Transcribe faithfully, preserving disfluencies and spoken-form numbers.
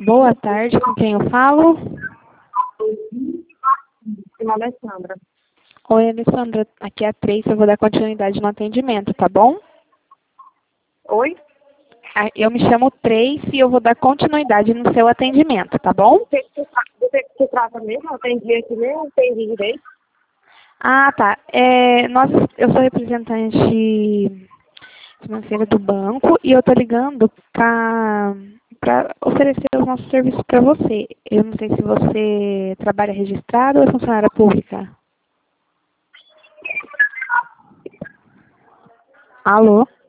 Boa tarde, com quem eu falo? Meu nome é Alessandra. Oi, Alessandra, aqui é a Tracy, eu vou dar continuidade no atendimento, tá bom? Oi? Ah, Eu me chamo Tracy e eu vou dar continuidade no seu atendimento, tá bom? Do que que se tra- do que que se trata mesmo? Eu atendi aqui mesmo, não entendi direito. Ah, tá. É, nós, eu sou representante financeira do banco e eu tô ligando para para oferecer os nossos serviços para você. Eu não sei se você trabalha registrado ou é funcionária pública. Alô?